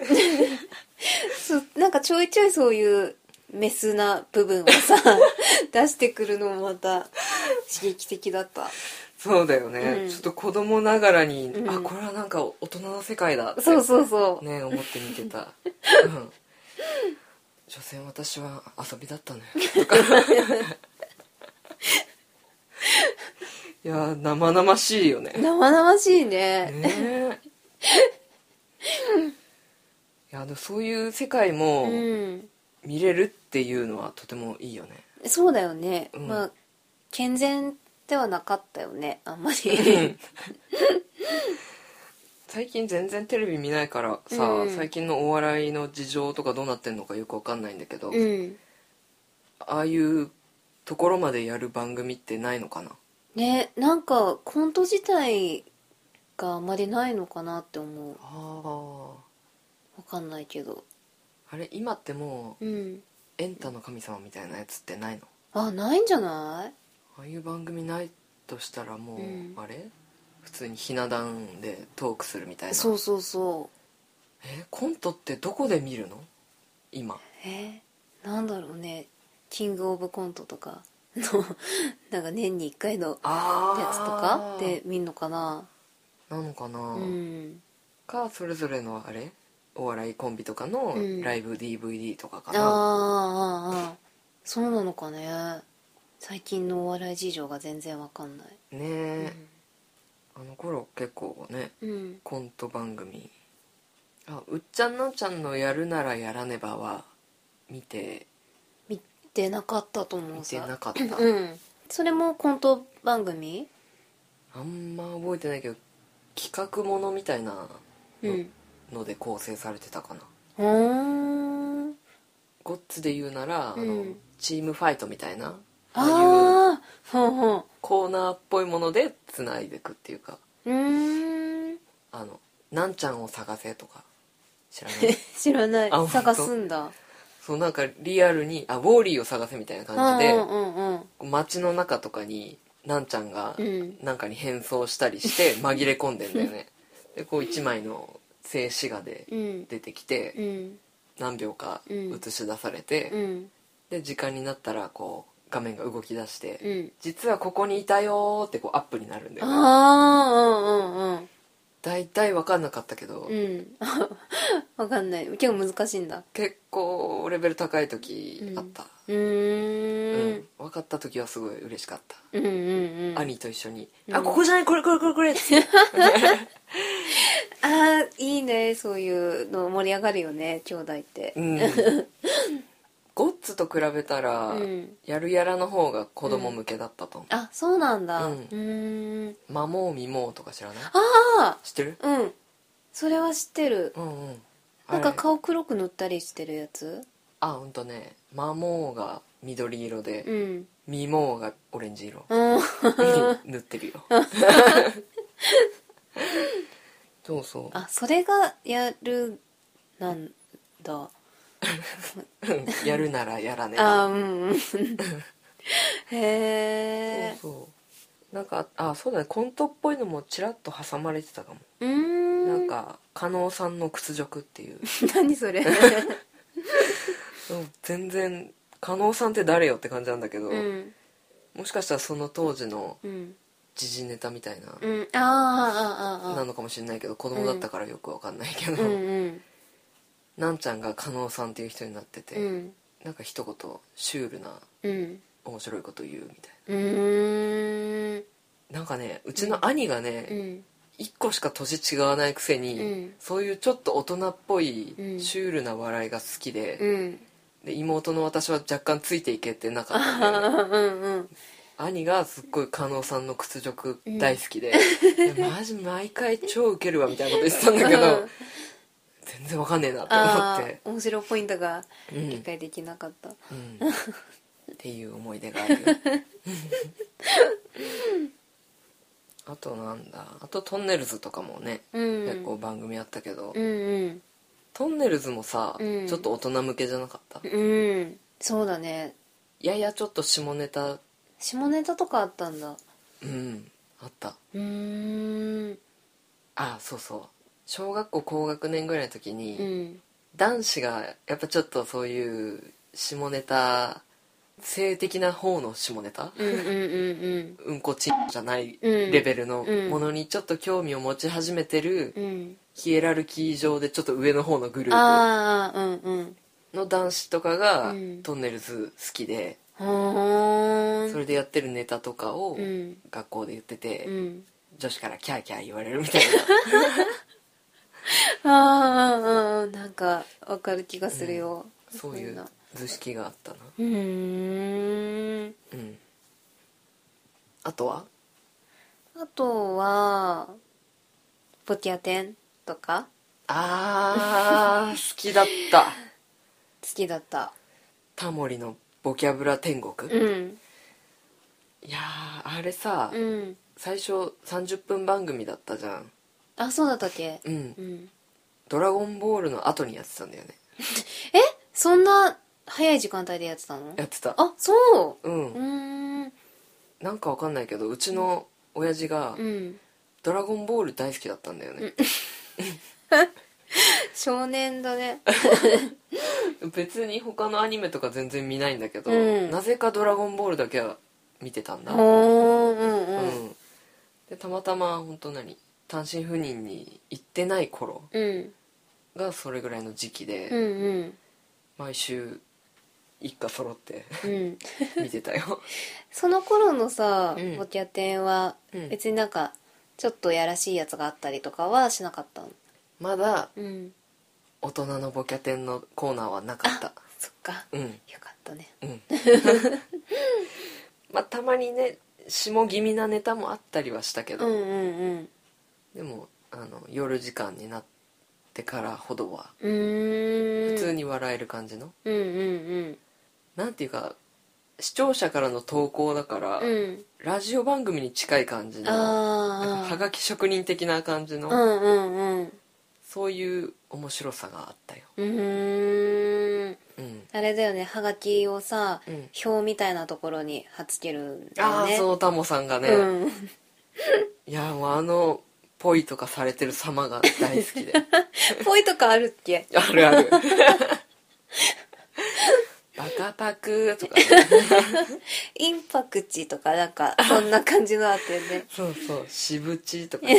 なんかちょいちょいそういうメスな部分をさ出してくるのもまた刺激的だった。 そうだよね、 うん、 ちょっと子供ながらに、 うん、 あ、これはなんか大人の世界だってそうそうそうね、思って見てた、うん、所詮私は遊びだったのよとかいや生々しいよね。 生々しいね。 ねいやでもそういう世界も見れるっていうのはとてもいいよね。 そうだよね、 うん、 まあ健全ではなかったよね、あんまり最近全然テレビ見ないからさ、うん、最近のお笑いの事情とかどうなってんのかよく分かんないんだけど、うん、ああいうところまでやる番組ってないのかなね。なんかコント自体があまりないのかなって思う。 あ分かんないけど、 あれ今ってもう、 うん、 エンタの神様みたいなやつってないの？ あ、ないんじゃない？ ああいう番組ないとしたらもう、うん、あれ普通にひな壇でトークするみたいな。 そうそうそう。 コントってどこで見るの今？ なんだろうね、キングオブコントとかのなんか年に1回のやつとかで見んのかな。 なのかな、 うん、 かそれぞれのあれお笑いコンビとかのライブ DVD とかかな、 あそうなのかね。最近のお笑い事情が全然わかんないねえ、あの頃結構ね、コント番組、うっちゃんなんちゃんのやるならやらねばは見てなかったと思うさ。 見てなかった、 それもコント番組？ あんま覚えてないけど企画ものみたいなので構成されてたかな。ゴッツで言うなら、チームファイトみたいなああいうコーナーっぽいものでつないでいくっていうか、なんちゃんを探せとか知らない知らない。探すんだ。 そう、なんかリアルにウォーリーを探せみたいな感じで、街の中とかになんちゃんがなんかに変装したりして紛れ込んでんだよねでこう一枚の静止画で出てきて、何秒か映し出されて、で時間になったらこう画面が動き出して、実はここにいたよってこうアップになるんだよね。大体分かんなかったけど、 分かんない。結構難しいんだ。 結構レベル高い時あった。分かった時はすごい嬉しかった。兄と一緒にここじゃない、これっていいね、そういうの盛り上がるよね、兄弟って。 ゴッツと比べたら、やるやらの方が子供向けだったと思う。 あ、そうなんだ。 マモーミモーとか知らない？知ってる？ それは知ってる。なんか顔黒く塗ったりしてるやつ？ マモーが緑色で、ミモーがオレンジ色塗ってるよそうそう。 それがやるなんだやるならやらねば。 へえ。 そうなんかそうだね、コントっぽいのもちらっと挟まれてたかも。なんか加納さんの屈辱っていう何それ全然加納さんって誰よって感じなんだけど、もしかしたらその当時の時事ネタみたいな、なのかもしれないけど、子供だったからよくわかんないけど、なんちゃんが加納さんっていう人になってて、なんか一言シュールな、面白いこと言うみたいな。なんかね、うちの兄がね、 1個しか年違わないくせに、 うん、 そういうちょっと大人っぽいうんシュールな笑いが好きで、 うん、 で妹の私は若干ついていけてなかったんだよね。 うんうん、 兄がすっごい加納さんの屈辱大好きで、でマジ毎回超ウケるわみたいなこと言ってたんだけど全然わかんねえなって思って面白いポイントがうん理解できなかった、 っていう思い出があるよあとなんだ、あとトンネルズとかもね、結構番組あったけど、トンネルズもさ、ちょっと大人向けじゃなかった？ そうだね。 ややちょっと下ネタとかあったんだ。 あった。そうそう、小学校高学年ぐらいの時に、男子がやっぱちょっとそういう下ネタ、性的な方の下ネタ、うんこちんじゃないレベルのものにちょっと興味を持ち始めてる、ヒエラルキー上でちょっと上の方のグループの男子とかがトンネルズ好きで、それでやってるネタとかを学校で言ってて、女子からキャーキャー言われるみたいななんかわかる気がするよ、 そういう図式があったな。あとはポティアテンとか好きだったタモリのボキャブラ天国、いやーあれさ、最初30分番組だったじゃん。 そうだったっけ。 ドラゴンボールの後にやってたんだよね。 そんな早い時間帯でやってたの？ やってた。 そうなんかわかんないけど、うちの親父がドラゴンボール大好きだったんだよね。 少年だね。 別に他のアニメとか全然見ないんだけど、なぜかドラゴンボールだけは見てたんだ。でたまたま本当単身赴任に行ってない頃がそれぐらいの時期で、毎週一家揃って見てたよ。 その頃のさ、ボキャテンは別になんかちょっとやらしいやつがあったりとかはしなかったの？ まだ大人のボキャテンのコーナーはなかった。 そっか、よかったね。 まあたまにね下気味なネタもあったりはしたけど、でも夜時間になってからほどは普通に笑える感じの、なんていうか視聴者からの投稿だから、ラジオ番組に近い感じのなんかはがき職人的な感じの、そういう面白さがあったよ。 あれだよね、はがきをさ、表みたいなところに貼っつけるんだよね。 そうタモさんがね、いやもうポイとかされてる様が大好きで。 ポイとかあるっけ？ あるある。バカパクとか、ね、 インパクチとかなんかそんな感じのあったよね。 そうしぶちとか、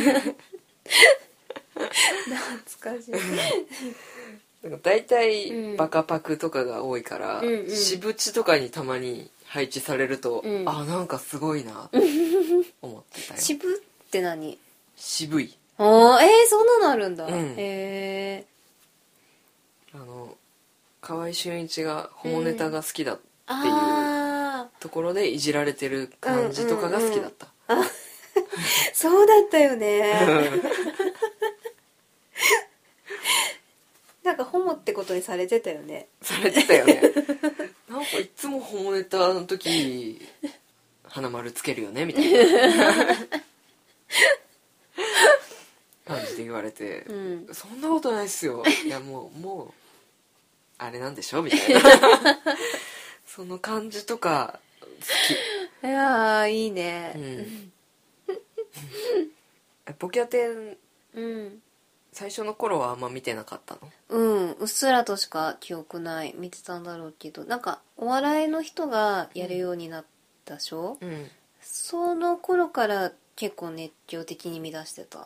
懐かしい。 だいたいバカパクとかが多いから、しぶちとかにたまに配置されると、なんかすごいなって思ってたよ。 しぶって何？ 渋い。 そんなのあるんだ。へー。河合俊一がホモネタが好きだっていうところでいじられてる感じとかが好きだった。 そうだったよね。なんかホモってことにされてたよね。 されてたよね。なんかいつもホモネタの時花丸つけるよねみたいな感じで言われて、そんなことないっすよ。いやもうあれなんでしょみたいな。その感じとか好き。いやいいね。 ボキャテン、最初の頃はあんま見てなかったの？ うっすらとしか記憶ない。見てたんだろうけど、なんかお笑いの人がやるようになったでしょ？その頃から結構熱狂的に見出してた。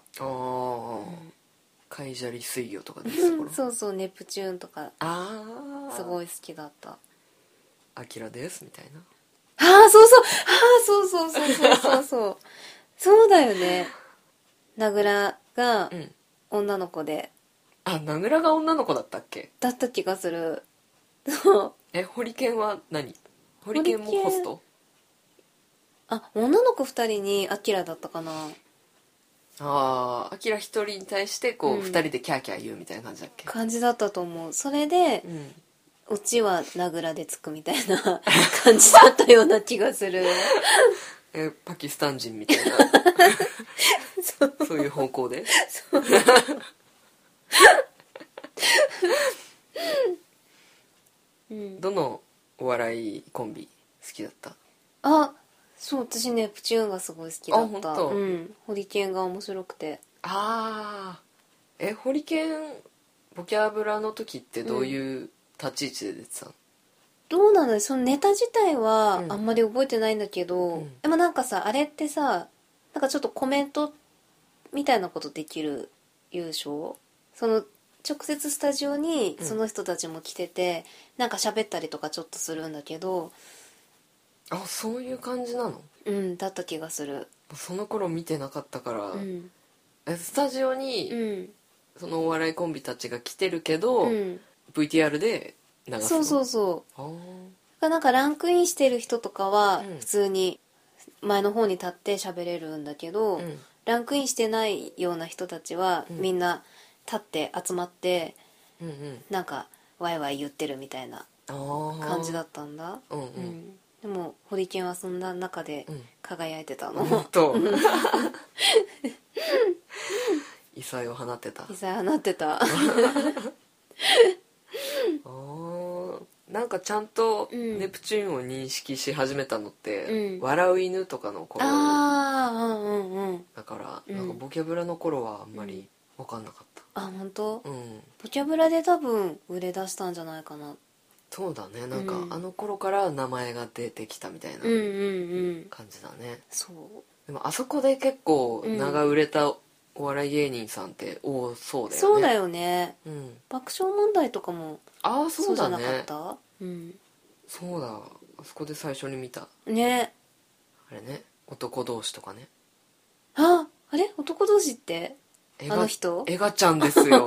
カイジャリ水魚とかですそうネプチューンとかすごい好きだった。 アキラですみたいな。 そうそうそうだよね。 名倉がうん女の子で、 あ、名倉が女の子だったっけ？ だった気がする。そう。 ホリケンは何？ホリケンもホスト？ あ、女の子2人にアキラだったかな。 ああ、アキラ一人に対してこう、 うん二人でキャーキャー言うみたいな感じだっけ？ 感じだったと思う。それでう、ん。 オチは名倉でつくみたいな感じだったような気がする。 パキスタン人みたいなそういう方向で。 うん、 どのお笑いコンビ好きだった？ あ、そう、私ねプチューンがすごい好きだった。 あ本当？ うん、ホリケンが面白くて。 ああ、ホリケンボキャブラの時ってどういう立ち位置で出てたの？ どうなの？そのネタ自体はうんあんまり覚えてないんだけど、 うん、 でもなんかさ、あれってさ、なんかちょっとコメントみたいなことできる優勝、その直接スタジオにその人たちも来てて、なんか喋ったりとかちょっとするんだけど、 あ、そういう感じなの？ うんだった気がする。 その頃見てなかったから、 うんスタジオうにんそのお笑いコンビたちが来てるけど、 うん、 VTR で流すの？ そうそうそあーう。なんかランクインしてる人とかはうん普通に前の方に立って喋れるんだけど、 うんランクインしてないような人たちはうんみんな立って集まってうんうんなんかワイワイ言ってるみたいな感じだっったんだ。 た。うんうん、 でもホリケンはそんな中でうん輝いてたの。 本当異彩を放ってた。 実際放ってた。 なんかちゃんとうんネプチューンを認識し始めたのって、 うん笑う犬とかの頃ああうんうんうん。 だから、 うんなんかボキャブラの頃はあんまり分かんなかっあ本当？ た。うんボキャブラで多分売れ出したんじゃないかな。 そうだね、なんか、 うんあの頃から名前が出てきたみたいなうんうんうん感じだね。 そうでもあそこで結構名が売れたお笑い芸人さんって多そうだよね。 そうだよね。 うん、 爆笑問題とかもああそうだそうじゃなかっね。 た？うんそうだ、あそこで最初に見たね。 あれね、男同士とかね。 あれ男同士ってエあの人？ エガちゃんですよ。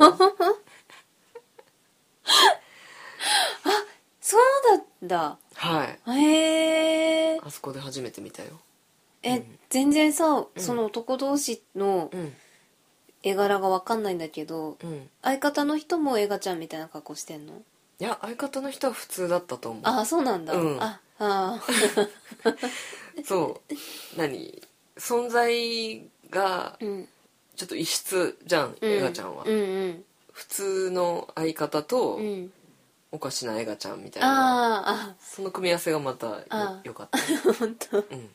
そうだはいんだ。へえ。 あそこで初めて見たよ。 全然さ、 んその男同士のうん絵柄がわかんないんだけど、 うん相方の人もエガちゃんみたいな格好してんの？ いや、相方の人は普通だったと思う。 あそうなんだ。 うんあそう何存在がうんちょっと異質じゃん、エガちゃんは。 うんうん普通の相方とうんおかしなエガちゃんみたいな、 あその組み合わせがまたあよかった。 本当。 うん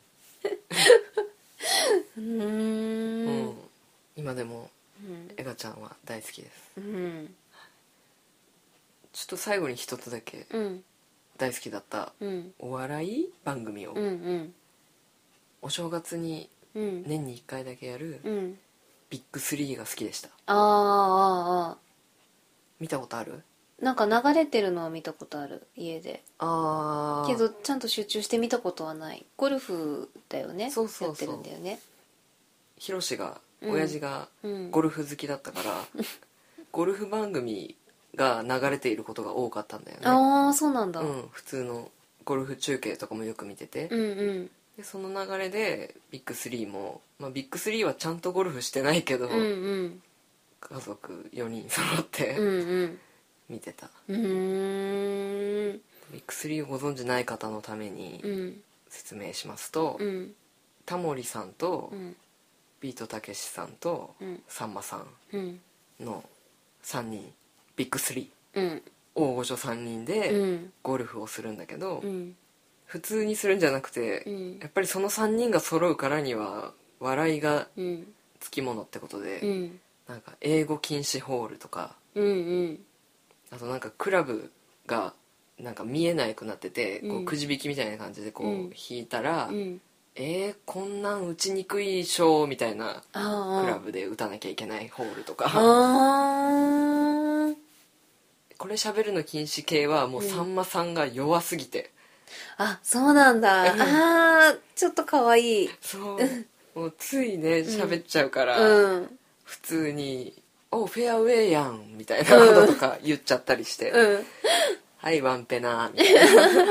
うん今でもエガちゃんは大好きです。 うんちょっと最後に一つだけうん大好きだったうんお笑い番組を、 うんうんお正月にうん年に1回だけやるうんビッグ3が好きでした。 あ見たことある？ なんか流れてるのは見たことある家で。 あけどちゃんと集中して見たことはない。ゴルフだよね。 そうそうそうやってるんだよね。 ヒロシが、 うん親父がうんゴルフ好きだったから、ゴルフ番組が流れていることが多かったんだよね。 ああそうなんだ。 うん、普通のゴルフ中継とかもよく見てて、 うんうんでその流れでビッグ3も、ビッグ3はちゃんとゴルフしてないけど、 うんうん家族4人揃ってうんうん見てた。 うーんビッグ3をご存じない方のためうにん説明しますと、 うんタモリさんとうんビートたけしさんとうんさんまさんうんの3人、ビッグ3、 うん大御所3人うでんゴルフをするんだけど、 うん普通にするんじゃなくて、 うんやっぱりその3人が揃うからには笑いがうんつきものってことで、 うんなんか英語禁止ホールとか、 うんあとなんかクラブがなんか見えなくなってて、こううんくじ引きみたいな感じでこううん引いたら、 うんこんなん打ちにくいショーみたいなああクラブで打たなきゃいけないホールとか、 あこれ喋るの禁止系はもうさんまさんが弱すぎて、 あそうなんだ。 うんああちょっとかわいい。 そうもうついね喋っちゃうから、普通に「おフェアウェイやん」みたいなこととか言っちゃったりして「はいワンペナ」みたい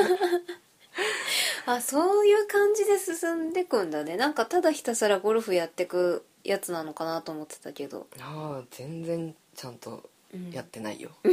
なあ、そういう感じで進んでくんだね。なんかただひたすらゴルフやってくやつなのかなと思ってたけど。 全然ちゃんとやってないよ、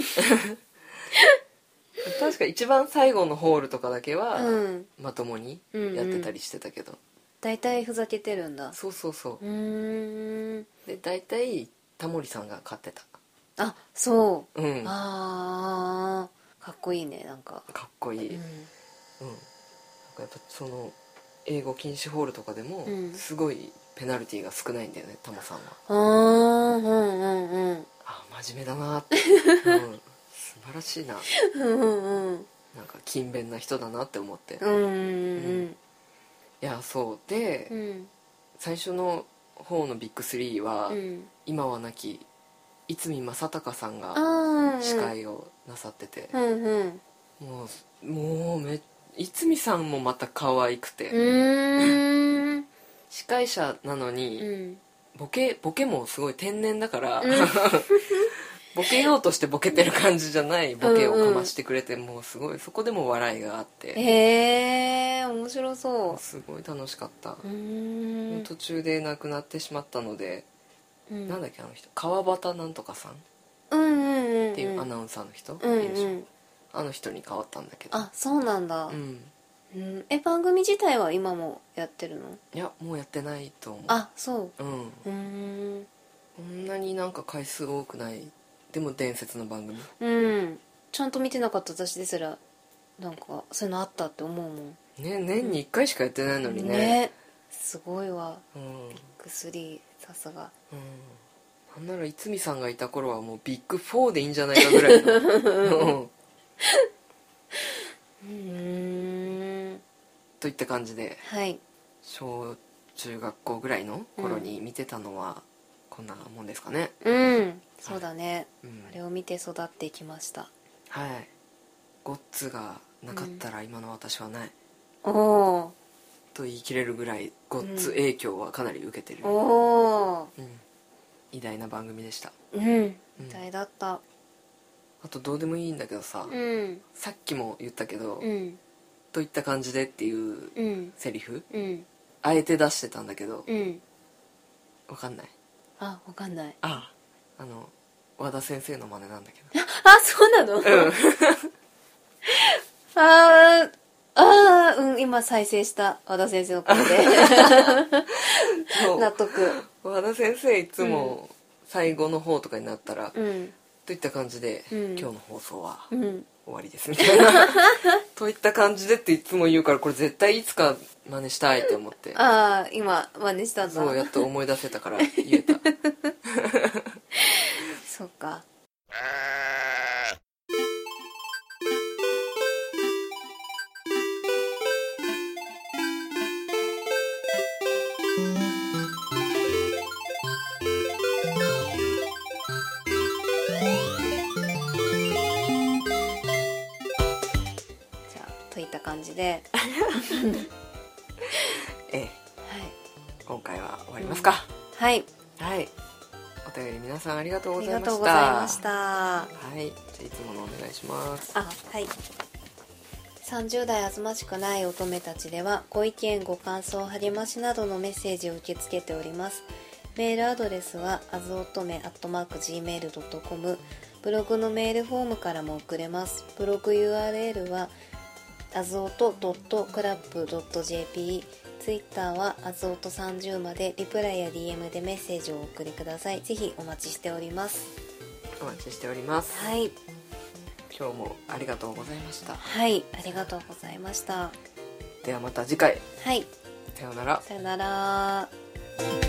確か一番最後のホールとかだけはまともにやってたりしてたけど、 だいたいふざけてるんだ。 そうそうそう。 で大体タモリさんが勝ってた。 あ、そう、 あかっこいいね、なんかかっこいい、なんかやっぱその英語禁止ホールとかでもすごいペナルティーが少ないんだよね、タモさんは。真面目だなって、素晴らしいな、なんか勤勉な人だなって思って、いやそうで、最初の方のビッグ3は、今は亡き逸見正隆さんが司会をなさってて、もう逸見さんもまた可愛くて、司会者なのに、ボケもすごい天然だから、ボケようとしてボケてる感じじゃないボケをかましてくれて、もうすごいそこでも笑いがあって、 面白そう。 すごい楽しかった。途中で亡くなってしまったので、なんだっけあの人、川端なんとかさんっていうアナウンサーの人いるでしょ、あの人に変わったんだけど。 あ、そうなんだ。番組自体は今もやってるの？ いや、もうやってないと思う。 あ、そう。 こんなになんか回数多くない。でも伝説の番組。 ちゃんと見てなかった私ですら、なんかそういうのあったって思うもんね。年に1回しかやってないのにね。 すごいわ。ビッグ3、さすが。 なんなら逸見さんがいた頃はもうビッグ4でいいんじゃないかぐらいのといった感じで、小中学校ぐらいの頃に見てたのはこんなもんですかね。 そうだね、あれを見て育っていきました。 ゴッツがなかったら今の私はない、 と言い切れるぐらいゴッツ影響はかなり受けてる、偉大な番組でした。 偉大だった。 あとどうでもいいんだけどさ、さっきも言ったけど、といった感じでっていうセリフ、あえて出してたんだけど、わかんない。 わかんない。 和田先生の真似なんだけど。 そうなの？今再生した和田先生の声で納得。 和田先生いつも最後の方とかになったら、といった感じで、今日の放送は終わりですみたいなといった感じでっていつも言うから、これ絶対いつか真似したいって思って、 今真似したんだ。 そうやっと思い出せたから言えたそうか。といった感じで今回は終わりますか。 はい、 お便り皆さんありがとうございました。 ありがとうございました。 じゃあいつものお願いします。 30代あずましくない乙女たちでは、ご意見ご感想励ましなどのメッセージを受け付けております。メールアドレスはあずおとめ@gmail.com、 ブログのメールフォームからも送れます。ブログ URL はあずおと.club.jp、 ツイッターはあずおと30までリプライや DM でメッセージをお送りください。ぜひお待ちしております。 お待ちしております。今日もありがとうございました。 ありがとうございました。 ではまた次回。さようなら。 さようなら。